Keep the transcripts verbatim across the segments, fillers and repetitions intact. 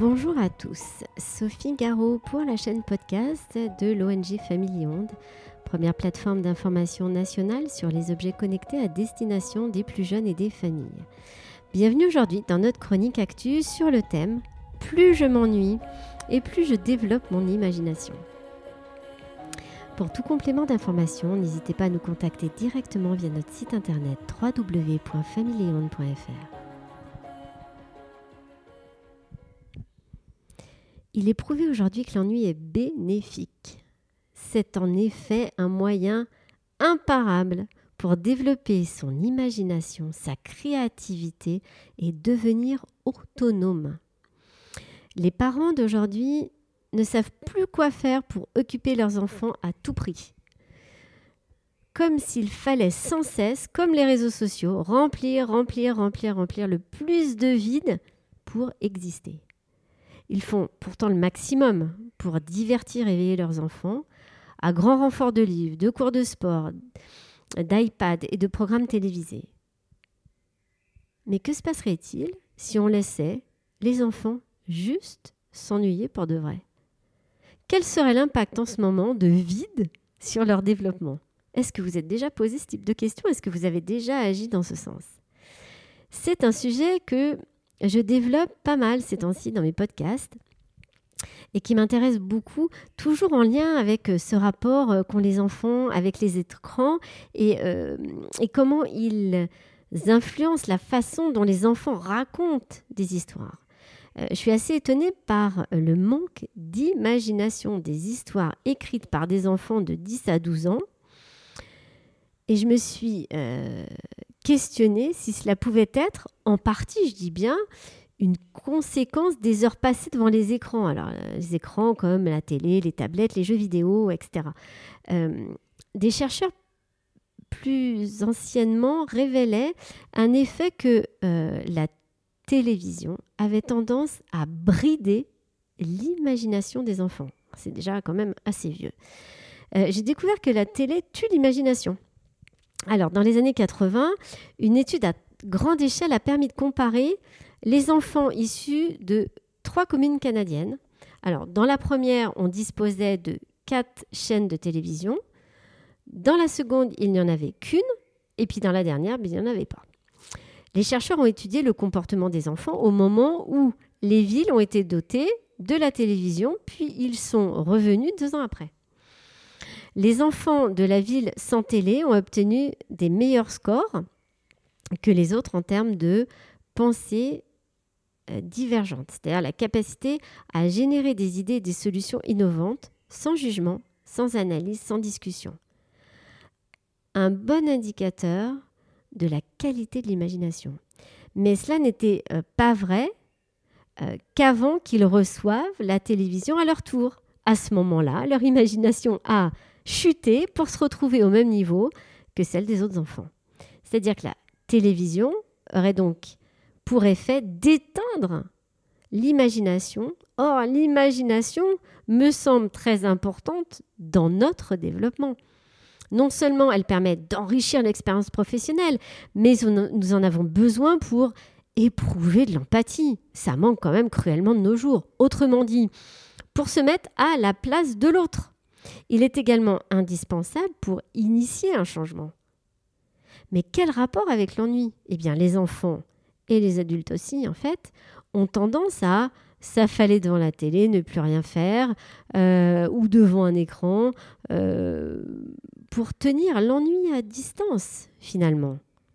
Bonjour à tous, Sophie Garot pour la chaîne podcast de l'O N G Family Onde, première plateforme d'information nationale sur les objets connectés à destination des plus jeunes et des familles. Bienvenue aujourd'hui dans notre chronique actu sur le thème « Plus je m'ennuie et plus je développe mon imagination ». Pour tout complément d'information, n'hésitez pas à nous contacter directement via notre site internet w w w point family onde point f r. Il est prouvé aujourd'hui que l'ennui est bénéfique. C'est en effet un moyen imparable pour développer son imagination, sa créativité et devenir autonome. Les parents d'aujourd'hui ne savent plus quoi faire pour occuper leurs enfants à tout prix. Comme s'il fallait sans cesse, comme les réseaux sociaux, remplir, remplir, remplir, remplir le plus de vide pour exister. Ils font pourtant le maximum pour divertir et éveiller leurs enfants, à grand renfort de livres, de cours de sport, d'iPad et de programmes télévisés. Mais que se passerait-il si on laissait les enfants juste s'ennuyer pour de vrai ? Quel serait l'impact en ce moment de vide sur leur développement ? Est-ce que vous êtes déjà posé ce type de questions ? Est-ce que vous avez déjà agi dans ce sens ? C'est un sujet que je développe pas mal ces temps-ci dans mes podcasts et qui m'intéresse beaucoup, toujours en lien avec ce rapport qu'ont les enfants avec les écrans et, euh, et comment ils influencent la façon dont les enfants racontent des histoires. Euh, je suis assez étonnée par le manque d'imagination des histoires écrites par des enfants de dix à douze ans et je me suis euh, questionnée si cela pouvait être, en partie, je dis bien, une conséquence des heures passées devant les écrans. Alors, les écrans comme la télé, les tablettes, les jeux vidéo, et cetera. Euh, des chercheurs plus anciennement révélaient un effet que euh, la télévision avait tendance à brider l'imagination des enfants. C'est déjà quand même assez vieux. Euh, j'ai découvert que la télé tue l'imagination. Alors, dans les années quatre-vingts, une étude à grande échelle a permis de comparer les enfants issus de trois communes canadiennes. Alors, dans la première, on disposait de quatre chaînes de télévision. Dans la seconde, il n'y en avait qu'une. Et puis dans la dernière, il n'y en avait pas. Les chercheurs ont étudié le comportement des enfants au moment où les villes ont été dotées de la télévision, puis ils sont revenus deux ans après. Les enfants de la ville sans télé ont obtenu des meilleurs scores que les autres en termes de pensée euh, divergente, c'est-à-dire la capacité à générer des idées et des solutions innovantes sans jugement, sans analyse, sans discussion. Un bon indicateur de la qualité de l'imagination. Mais cela n'était euh, pas vrai euh, qu'avant qu'ils reçoivent la télévision à leur tour. À ce moment-là, leur imagination a chuté pour se retrouver au même niveau que celle des autres enfants. C'est-à-dire que la télévision aurait donc pour effet d'éteindre l'imagination. Or, l'imagination me semble très importante dans notre développement. Non seulement elle permet d'enrichir l'expérience professionnelle, mais on, nous en avons besoin pour éprouver de l'empathie. Ça manque quand même cruellement de nos jours. Autrement dit, pour se mettre à la place de l'autre. Il est également indispensable pour initier un changement. Mais quel rapport avec l'ennui ? Eh bien, les enfants et les adultes aussi, en fait, ont tendance à s'affaler devant la télé, ne plus rien faire, euh, ou devant un écran, euh, pour tenir l'ennui à distance, finalement.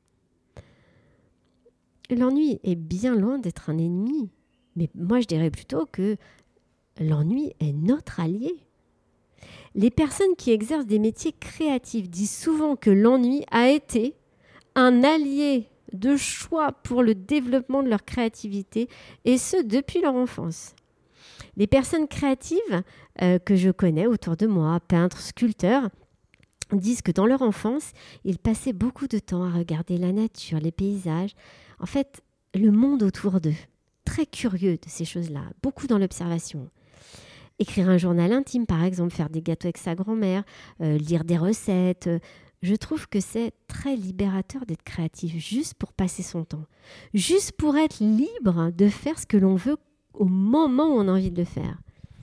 L'ennui est bien loin d'être un ennemi, mais moi je dirais plutôt que l'ennui est notre allié. Les personnes qui exercent des métiers créatifs disent souvent que l'ennui a été un allié de choix pour le développement de leur créativité, et ce, depuis leur enfance. Les personnes créatives euh, que je connais autour de moi, peintres, sculpteurs, disent que dans leur enfance, ils passaient beaucoup de temps à regarder la nature, les paysages, en fait, le monde autour d'eux. Très curieux de ces choses-là, beaucoup dans l'observation. Écrire un journal intime, par exemple, faire des gâteaux avec sa grand-mère, euh, lire des recettes. Euh, je trouve que c'est très libérateur d'être créatif, juste pour passer son temps, juste pour être libre de faire ce que l'on veut au moment où on a envie de le faire.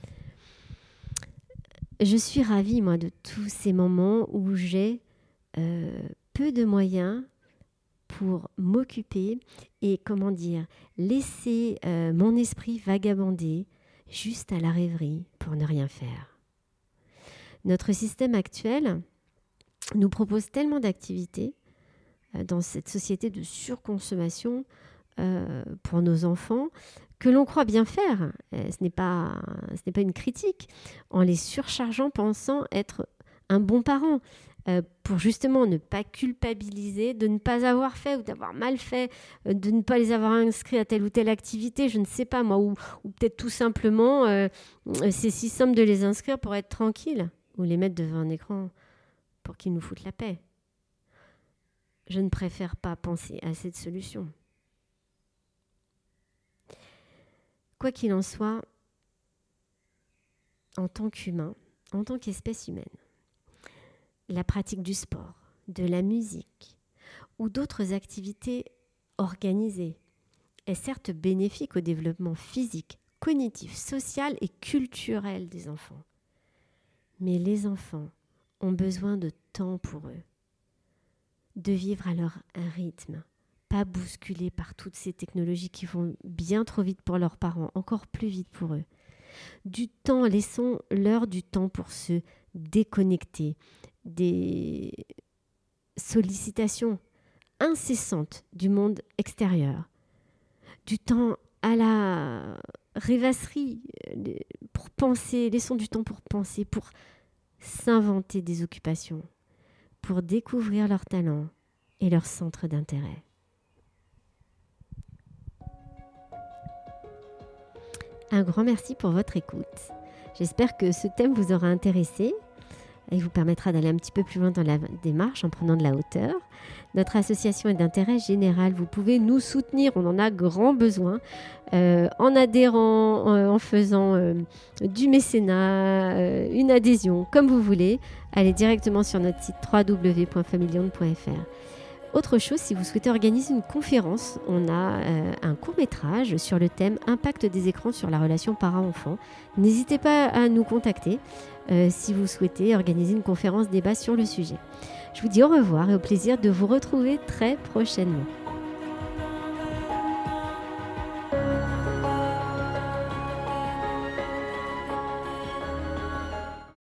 Je suis ravie, moi, de tous ces moments où j'ai euh, peu de moyens pour m'occuper et, comment dire, laisser euh, mon esprit vagabonder juste à la rêverie pour ne rien faire. Notre système actuel nous propose tellement d'activités euh, dans cette société de surconsommation euh, pour nos enfants que l'on croit bien faire. Euh, ce n'est pas, ce n'est pas une critique, en les surchargeant, pensant être un bon parent, euh, pour justement ne pas culpabiliser, de ne pas avoir fait ou d'avoir mal fait, euh, de ne pas les avoir inscrits à telle ou telle activité, je ne sais pas moi, ou, ou peut-être tout simplement, euh, c'est si simple de les inscrire pour être tranquille, ou les mettre devant un écran pour qu'ils nous foutent la paix. Je ne préfère pas penser à cette solution. Quoi qu'il en soit, en tant qu'humain, en tant qu'espèce humaine, la pratique du sport, de la musique ou d'autres activités organisées est certes bénéfique au développement physique, cognitif, social et culturel des enfants. Mais les enfants ont besoin de temps pour eux, de vivre à leur rythme, pas bousculés par toutes ces technologies qui vont bien trop vite pour leurs parents, encore plus vite pour eux. Du temps, laissons-leur du temps pour se déconnecter des sollicitations incessantes du monde extérieur, du temps à la rêvasserie pour penser, laissons du temps pour penser, pour s'inventer des occupations, pour découvrir leurs talents et leurs centres d'intérêt. Un grand merci pour votre écoute. J'espère que ce thème vous aura intéressé et vous permettra d'aller un petit peu plus loin dans la démarche en prenant de la hauteur. Notre association est d'intérêt général. Vous pouvez nous soutenir, on en a grand besoin, euh, en adhérant, euh, en faisant euh, du mécénat, euh, une adhésion, comme vous voulez. Allez directement sur notre site w w w point familionde point f r. Autre chose, si vous souhaitez organiser une conférence, on a euh, un court-métrage sur le thème « Impact des écrans sur la relation parent-enfant ». N'hésitez pas à nous contacter euh, si vous souhaitez organiser une conférence débat sur le sujet. Je vous dis au revoir et au plaisir de vous retrouver très prochainement.